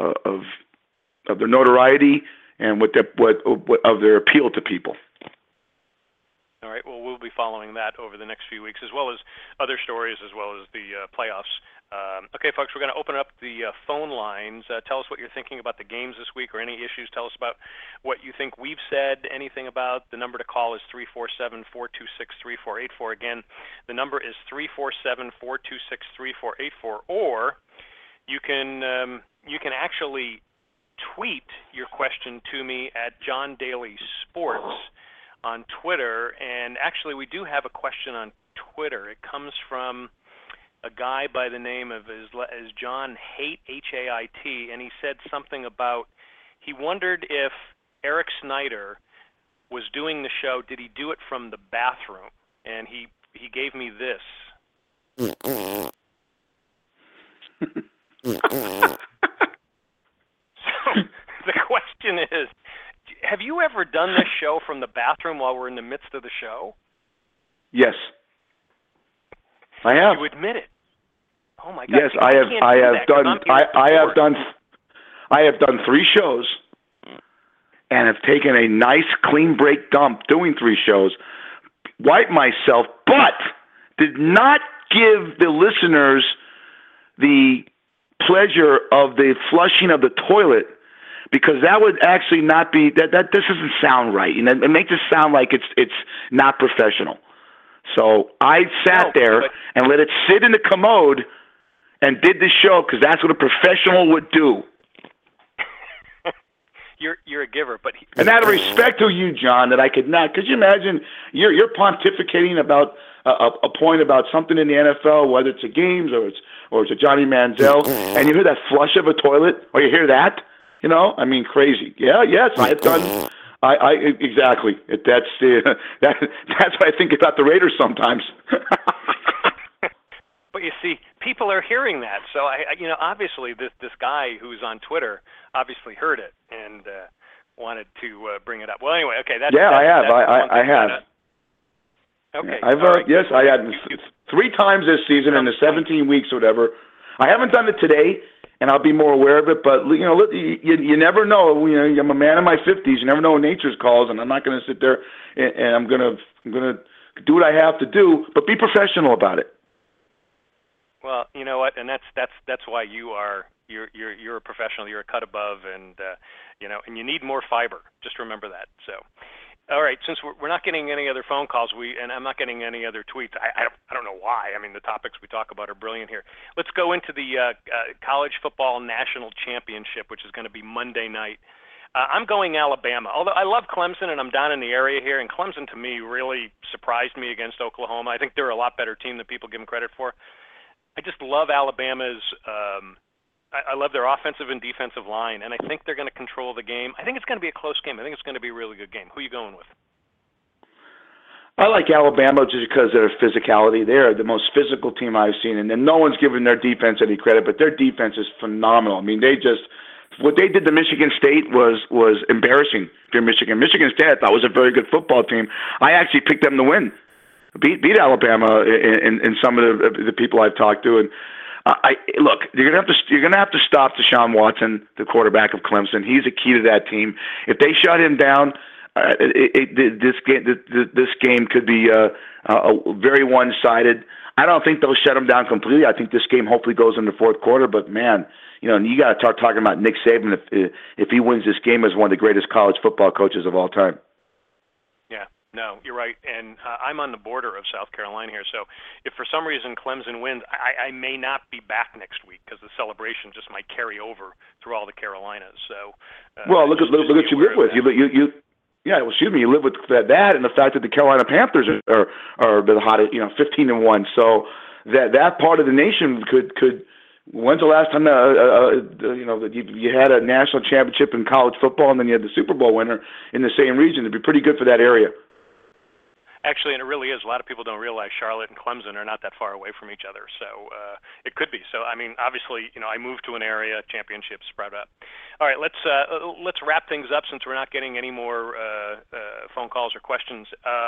notoriety and of their appeal to people. All right. Well, we'll be following that over the next few weeks, as well as other stories, as well as the playoffs. Okay, folks, we're going to open up the phone lines. Tell us what you're thinking about the games this week or any issues. Tell us about what you think we've said, anything about. The number to call is 347-426-3484. Again, the number is 347-426-3484. Or you can actually tweet your question to me at John Daly Sports on Twitter. And actually, we do have a question on Twitter. It comes from a guy by the name of is John Haidt, H-A-I-T, and he said something about he wondered if Eric Snyder was doing the show, did he do it from the bathroom? And he gave me this. So the question is, have you ever done this show from the bathroom while we're in the midst of the show? Yes. I have. You admit it. Oh my God! Yes, I have done 3 shows, and have taken a nice clean break dump doing 3 shows, wiped myself, but did not give the listeners the pleasure of the flushing of the toilet, because that would actually not be that this doesn't sound right. You know, it makes it sound like it's not professional. So I sat there and let it sit in the commode and did the show because that's what a professional would do. You're a giver, but and out of respect to you, John, that I could not. Could you imagine you're pontificating about a point about something in the NFL, whether it's a games or it's a Johnny Manziel, and you hear that flush of a toilet, or you hear that, you know? I mean, crazy. Yeah, yes, I have done. I exactly. That's what I think about the Raiders sometimes. But you see, people are hearing that. So obviously this guy who's on Twitter obviously heard it and wanted to bring it up. Well, anyway, okay. I have. I have. Okay. Yes, I had 3 times this season in the 17 weeks or whatever. I haven't done it today, and I'll be more aware of it. But you never know. I'm a man in my 50s. You never know when nature's calls, and I'm not going to sit there and I'm going to do what I have to do, but be professional about it. Well, you know what, and that's why you're a professional. You're a cut above, and and you need more fiber. Just remember that. So. All right, since we're not getting any other phone calls, and I'm not getting any other tweets, I don't know why. I mean, the topics we talk about are brilliant here. Let's go into the College Football National Championship, which is going to be Monday night. I'm going Alabama, although I love Clemson, and I'm down in the area here, and Clemson, to me, really surprised me against Oklahoma. I think they're a lot better team than people give them credit for. I just love Alabama's I love their offensive and defensive line, and I think they're going to control the game. I think it's going to be a close game. I think it's going to be a really good game. Who are you going with? I like Alabama just because of their physicality. They're the most physical team I've seen, and no one's giving their defense any credit, but their defense is phenomenal. I mean, what they did to Michigan State was embarrassing to Michigan. Michigan State, I thought, was a very good football team. I actually picked them to win, beat Alabama in some of the people I've talked to, and look, you're gonna have to stop Deshaun Watson, the quarterback of Clemson. He's a key to that team. If they shut him down, this game could be a very one-sided. I don't think they'll shut him down completely. I think this game hopefully goes in the 4th quarter. But man, you got to start talking about Nick Saban if he wins this game as one of the greatest college football coaches of all time. Yeah. No, you're right, and I'm on the border of South Carolina here, so if for some reason Clemson wins, I may not be back next week because the celebration just might carry over through all the Carolinas. So, well, look at you live with you you live with that and the fact that the Carolina Panthers are the hottest, 15-1. So that part of the nation could. When's the last time you had a national championship in college football and then you had the Super Bowl winner in the same region? It'd be pretty good for that area. Actually, and it really is. A lot of people don't realize Charlotte and Clemson are not that far away from each other, so it could be. So, I mean, obviously, I moved to an area, championships spread up. All right, let's wrap things up since we're not getting any more phone calls or questions.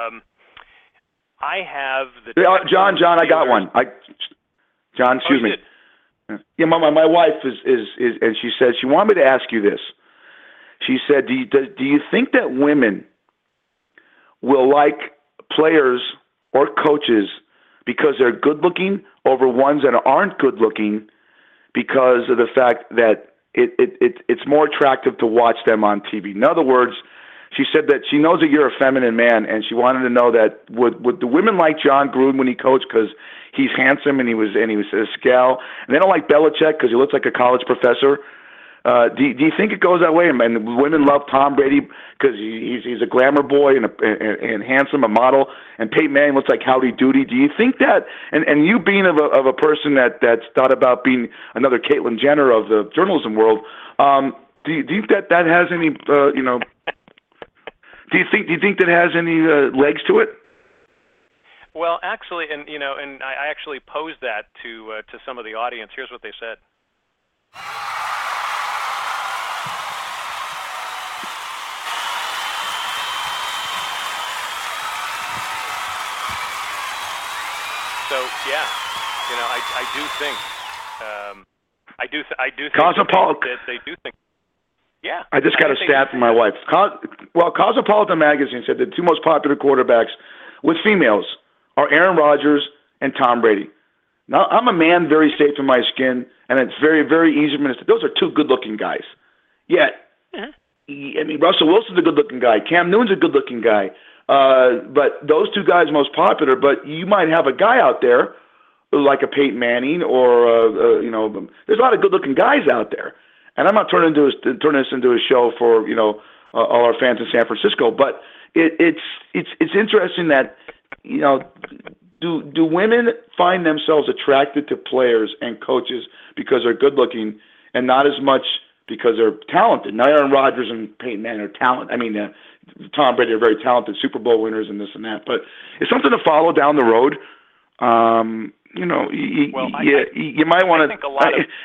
I have the John, I got one. John, excuse me. Yeah, my wife is, and she said she wanted me to ask you this. She said, do you think that women will like players or coaches because they're good looking over ones that aren't good looking because of the fact that it's more attractive to watch them on TV? In other words, she said that she knows that you're a feminine man, and she wanted to know that would the women like John Gruden when he coached because he's handsome and he was a scowl, and they don't like Belichick because he looks like a college professor. Do you think it goes that way? And women love Tom Brady because he's a glamour boy and handsome, a model, and Peyton Manning looks like Howdy Doody. Do you think that? And you being of a person that's thought about being another Caitlyn Jenner of the journalism world, do you think that has any Do you think that has any legs to it? Well, actually, and I actually posed that to some of the audience. Here's what they said. So yeah, I do think that they do think. Yeah. I just got a stat from my wife. Cosmopolitan Magazine said the two most popular quarterbacks with females are Aaron Rodgers and Tom Brady. Now, I'm a man very safe in my skin, and it's very, very easy for me to say, those are two good-looking guys. Yet, Russell Wilson's a good-looking guy. Cam Newton's a good-looking guy. But those two guys are most popular, but you might have a guy out there like a Peyton Manning or, there's a lot of good-looking guys out there. And I'm not turning this into a show for all our fans in San Francisco, but it's interesting that do women find themselves attracted to players and coaches because they're good looking and not as much because they're talented? Now Aaron Rodgers and Peyton Manning are talented. I mean, Tom Brady are very talented Super Bowl winners and this and that, but it's something to follow down the road. You might want to. I think a lot of.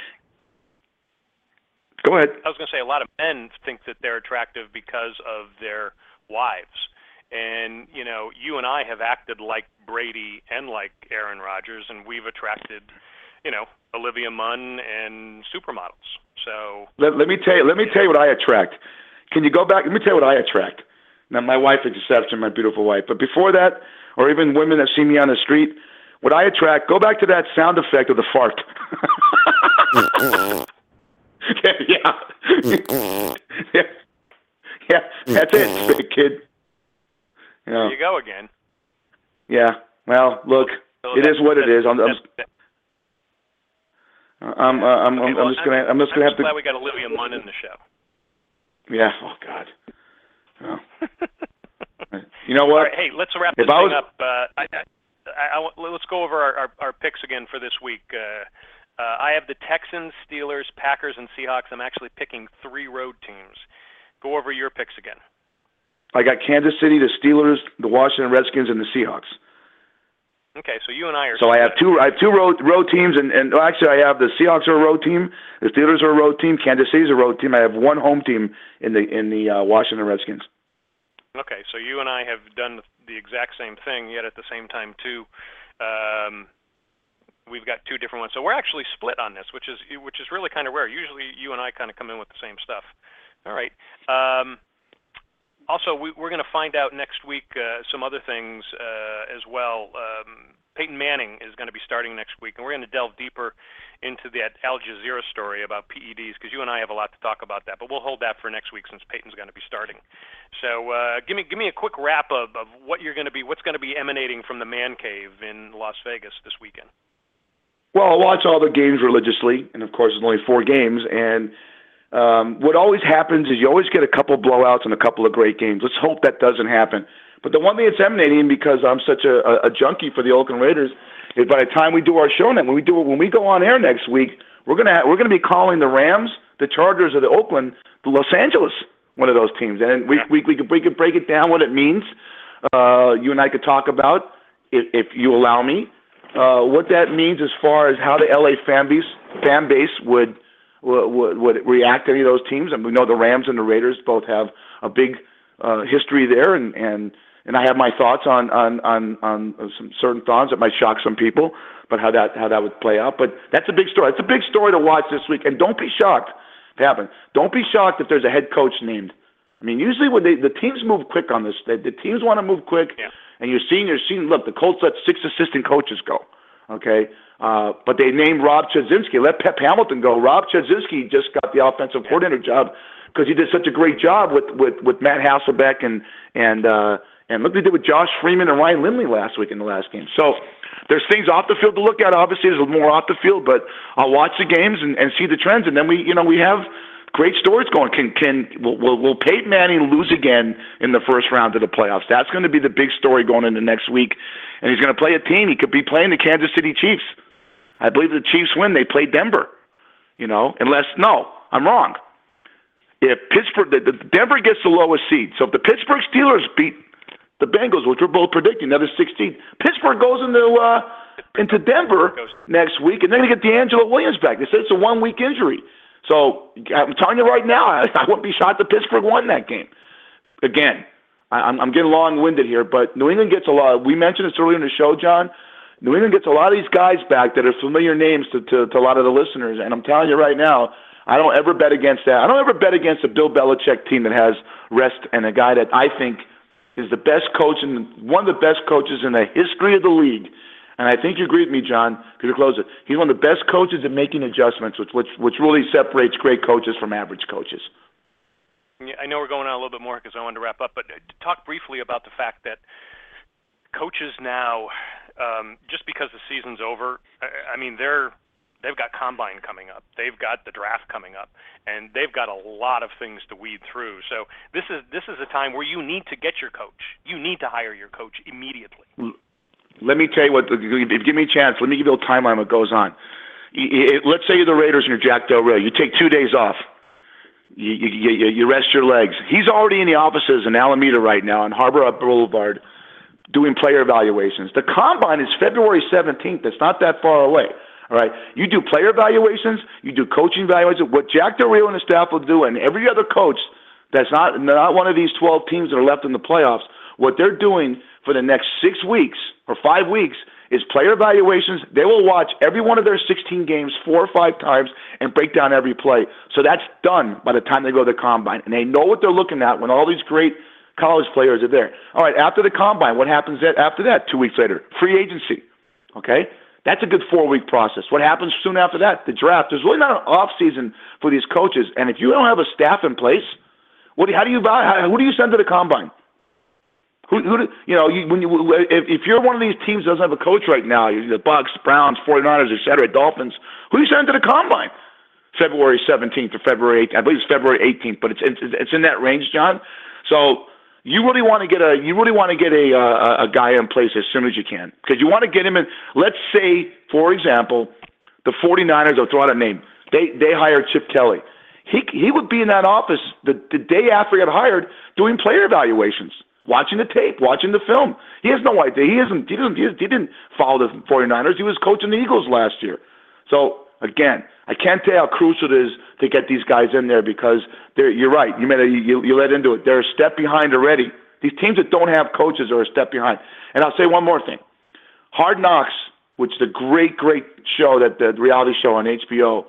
Go ahead. I was going to say a lot of men think that they're attractive because of their wives. And, you and I have acted like Brady and like Aaron Rodgers, and we've attracted, Olivia Munn and supermodels. So let me tell you what I attract. Can you go back? Let me tell you what I attract. Now, my wife is exception, my beautiful wife. But before that, or even women that see me on the street, what I attract, go back to that sound effect of the fart. Yeah, that's it, big kid. There you go again. Yeah. Well, look, it is what it is. I'm just gonna have to. Glad we got Olivia Munn in the show. Yeah. Oh God. Oh. You know what? All right, hey, let's wrap this thing up. Let's go over our picks again for this week. I have the Texans, Steelers, Packers, and Seahawks. I'm actually picking 3 road teams. Go over your picks again. I got Kansas City, the Steelers, the Washington Redskins, and the Seahawks. Okay, so you and I are. So I have two road teams, and actually I have the Seahawks are a road team, the Steelers are a road team, Kansas City's a road team. I have one home team in the Washington Redskins. Okay, so you and I have done the exact same thing, yet at the same time too. We've got 2 different ones, so we're actually split on this, which is really kind of rare. Usually, you and I kind of come in with the same stuff. All right. Also, we're going to find out next week some other things as well. Peyton Manning is going to be starting next week, and we're going to delve deeper into that Al Jazeera story about PEDs, because you and I have a lot to talk about that. But we'll hold that for next week since Peyton's going to be starting. So give me a quick wrap of what's going to be emanating from the man cave in Las Vegas this weekend. Well, I watch all the games religiously, and of course, there's only 4 games. And what always happens is you always get a couple blowouts and a couple of great games. Let's hope that doesn't happen. But the one thing that's emanating, because I'm such a junkie for the Oakland Raiders, is by the time we do our show when we go on air next week, we're gonna be calling the Rams, the Chargers, or the Oakland, the Los Angeles, one of those teams, and we could break it down what it means. You and I could talk about, if you allow me, what that means as far as how the LA fan base would react to any of those teams. And we know the Rams and the Raiders both have a big history there, and I have my thoughts on some certain thoughts that might shock some people, but how that would play out. But that's a big story. It's a big story to watch this week, and don't be shocked if it happens. Don't be shocked if there's a head coach named. I mean, usually when the teams move quick on this, the teams want to move quick. Yeah. And you're seeing. Look, the Colts let 6 assistant coaches go. Okay, but they named Rob Chudzinski. Let Pep Hamilton go. Rob Chudzinski just got the offensive coordinator job because he did such a great job with Matt Hasselbeck and look what they did with Josh Freeman and Ryan Lindley last week in the last game. So there's things off the field to look at. Obviously, there's more off the field, but I'll watch the games and see the trends. And then we have great stories going. Will Peyton Manning lose again in the first round of the playoffs? That's going to be the big story going into next week. And he's going to play a team. He could be playing the Kansas City Chiefs. I believe the Chiefs win. They play Denver. No, I'm wrong. If Pittsburgh, Denver gets the lowest seed. So if the Pittsburgh Steelers beat the Bengals, which we're both predicting, another 16, Pittsburgh goes into Denver next week, and they're going to get D'Angelo Williams back. They said it's a 1-week injury. So I'm telling you right now, I wouldn't be shocked if Pittsburgh won that game. Again, I'm getting long-winded here, but New England gets a lot. We mentioned this earlier in the show, John. New England gets a lot of these guys back that are familiar names to a lot of the listeners, and I'm telling you right now, I don't ever bet against that. I don't ever bet against a Bill Belichick team that has rest and a guy that I think is the best coach and one of the best coaches in the history of the league. And I think you agree with me, John, because you close it. He's one of the best coaches at making adjustments, which really separates great coaches from average coaches. Yeah, I know we're going on a little bit more because I wanted to wrap up, but talk briefly about the fact that coaches now, just because the season's over, I mean, they've got combine coming up, they've got the draft coming up, and they've got a lot of things to weed through. So this is a time where you need to get your coach. You need to hire your coach immediately. Let me tell you what. If you give me a chance, let me give you a timeline what goes on. Let's say you're the Raiders and you're Jack Del Rio. You take 2 days off. You rest your legs. He's already in the offices in Alameda right now on Harbor Boulevard doing player evaluations. The combine is February 17th. It's not that far away. All right, you do player evaluations, you do coaching evaluations. What Jack Del Rio and his staff will do, and every other coach that's not one of these 12 teams that are left in the playoffs, what they're doing for the next 6 weeks or 5 weeks is player evaluations. They will watch every one of their 16 games 4 or 5 times and break down every play. So that's done by the time they go to the combine, and they know what they're looking at when all these great college players are there. All right, after the combine, what happens after that? 2 weeks later, free agency. Okay. That's a good 4-week process. What happens soon after that? The draft. There's really not an off season for these coaches, and if you don't have a staff in place, who do you send to the combine? If you're one of these teams that doesn't have a coach right now, the Bucs, Browns, 49ers, etc., Dolphins, who do you send to the combine? February 17th or February 18th. I believe it's February 18th, but it's in that range, John. So you really want to get a guy in place as soon as you can, because you want to get him in. Let's say, for example, the 49ers, I'll throw out a name. They hired Chip Kelly. He would be in that office the day after he got hired doing player evaluations, watching the tape, watching the film. He has no idea. He didn't follow the 49ers. He was coaching the Eagles last year. So again, I can't tell you how crucial it is to get these guys in there, because you're right. You led into it. They're a step behind already. These teams that don't have coaches are a step behind. And I'll say one more thing. Hard Knocks, which is a great show, the reality show on HBO.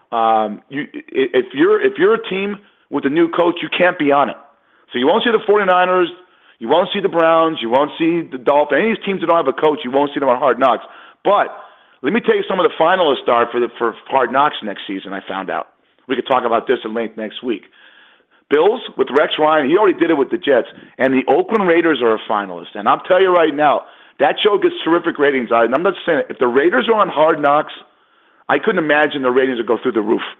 If you're a team with a new coach, you can't be on it. So you won't see the 49ers. You won't see the Browns. You won't see the Dolphins. Any of these teams that don't have a coach, you won't see them on Hard Knocks. But let me tell you some of the finalists are for Hard Knocks next season, I found out. We could talk about this at length next week. Bills with Rex Ryan, he already did it with the Jets. And the Oakland Raiders are a finalist. And I'll tell you right now, that show gets terrific ratings. And I'm not saying it. If the Raiders are on Hard Knocks, I couldn't imagine the ratings would go through the roof,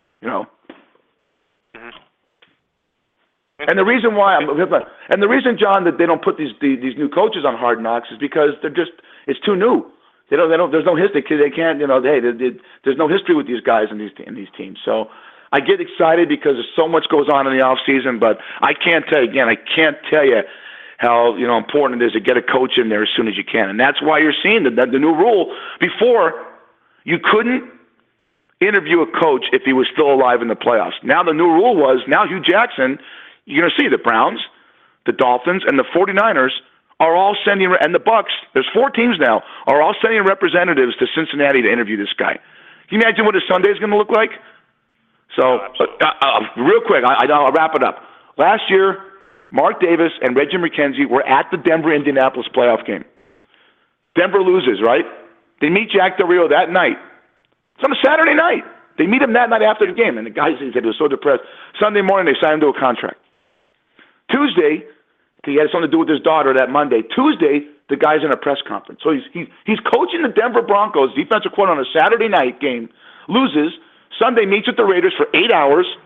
Mm-hmm. And the reason why, John, that they don't put these new coaches on Hard Knocks is because it's too new. There's no history. They can't, there's no history with these guys in these teams. So I get excited because there's so much goes on in the off season, but I can't tell you how important it is to get a coach in there as soon as you can. And that's why you're seeing the new rule. Before, you couldn't interview a coach if he was still alive in the playoffs. Now the new rule was, now Hugh Jackson, you're going to see the Browns, the Dolphins, and the 49ers are all sending, and the Bucs, there's 4 teams now, are all sending representatives to Cincinnati to interview this guy. Can you imagine what his Sunday is going to look like? So, real quick, I'll wrap it up. Last year, Mark Davis and Reggie McKenzie were at the Denver-Indianapolis playoff game. Denver loses, right? They meet Jack Del Rio that night. It's on a Saturday night. They meet him that night after the game, and the guy said he was so depressed. Sunday morning, they signed him to a contract. Tuesday, he had something to do with his daughter that Monday. Tuesday, the guy's in a press conference. So he's coaching the Denver Broncos, defensive coordinator, on a Saturday night game, loses. Sunday meets with the Raiders for 8 hours.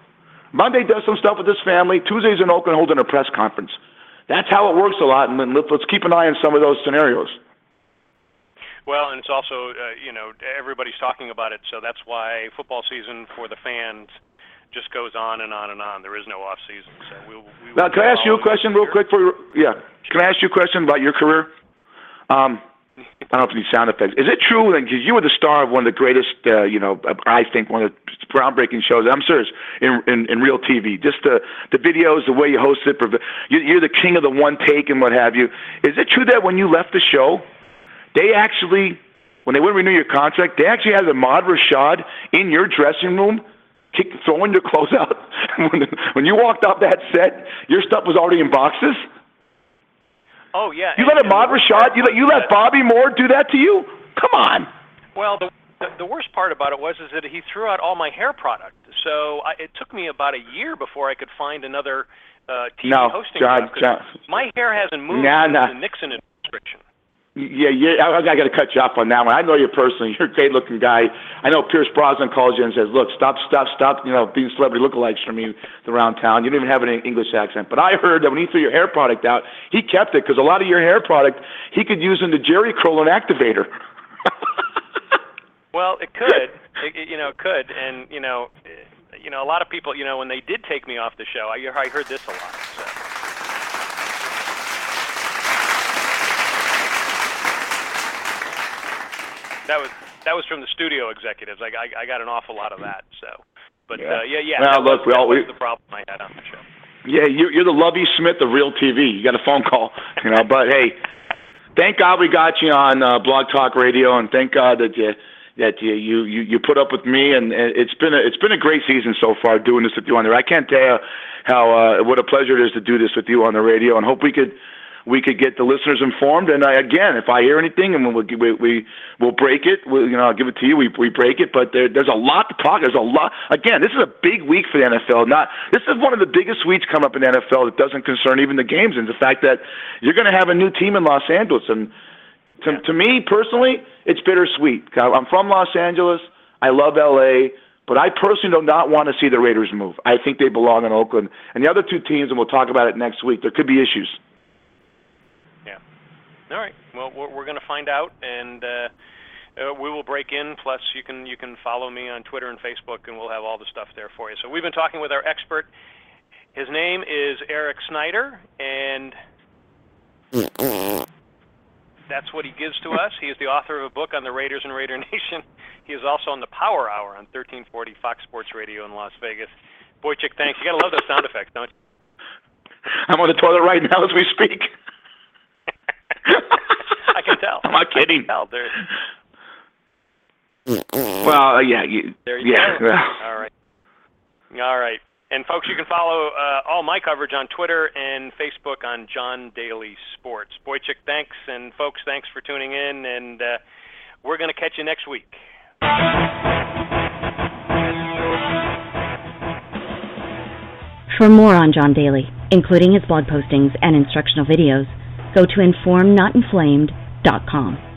Monday does some stuff with his family. Tuesday's in Oakland holding a press conference. That's how it works a lot, and let's keep an eye on some of those scenarios. Well, and it's also, everybody's talking about it, so that's why football season for the fans just goes on and on and on. There is no off season. So now, can I ask you a question real quick? Can I ask you a question about your career? I don't know if you need sound effects. Is it true that you were the star of one of the greatest, I think one of the groundbreaking shows, I'm serious, in real TV, just the videos, the way you host it, you're the king of the one take and what have you. Is it true that when you left the show, they actually, when they wouldn't renew your contract, they actually had Ahmad Rashad in your dressing room throwing your clothes out? When you walked off that set, your stuff was already in boxes? Oh, yeah. You let Ahmad Rashad, you let Bobby Moore do that to you? Come on. Well, the worst part about it was that he threw out all my hair product. So it took me about a year before I could find another TV hosting job. John. My hair hasn't moved since the Nixon administration. Yeah, I got to cut you off on that one. I know you personally. You're a great-looking guy. I know Pierce Brosnan calls you and says, "Look, stop, being celebrity lookalikes for me around town. You don't even have an English accent." But I heard that when he threw your hair product out, he kept it because a lot of your hair product he could use in the Jerry Curl activator. Well, it could. It could, and a lot of people, when they did take me off the show, I heard this a lot. So. That was from the studio executives. I got an awful lot of that. So, but yeah. Well, look, that was the problem I had on the show. Yeah, you're the Lovey Smith of real TV. You got a phone call, But hey, thank God we got you on Blog Talk Radio, and thank God that you put up with me, and it's been a great season so far doing this with you on there. I can't tell you how what a pleasure it is to do this with you on the radio, and hope we could get the listeners informed. And again, if I hear anything, and we'll break it. I'll give it to you. We break it. But there's a lot to talk. There's a lot. Again, this is a big week for the NFL. This is one of the biggest weeks coming up in the NFL that doesn't concern even the games. And the fact that you're going to have a new team in Los Angeles. And to me personally, it's bittersweet. I'm from Los Angeles. I love LA. But I personally do not want to see the Raiders move. I think they belong in Oakland. And the other two teams, and we'll talk about it next week, there could be issues. All right. Well, we're going to find out, and we will break in. Plus, you can follow me on Twitter and Facebook, and we'll have all the stuff there for you. So we've been talking with our expert. His name is Eric Snyder, and that's what he gives to us. He is the author of a book on the Raiders and Raider Nation. He is also on the Power Hour on 1340 Fox Sports Radio in Las Vegas. Wojciech, thanks. You got to love those sound effects, don't you? I'm on the toilet right now as we speak. I can tell. I'm not kidding. I can tell. Well, yeah. There you go. All right. And, folks, you can follow all my coverage on Twitter and Facebook on John Daly Sports. Wojciech, thanks. And, folks, thanks for tuning in. And we're going to catch you next week. For more on John Daly, including his blog postings and instructional videos, go to informnotinflamed.com.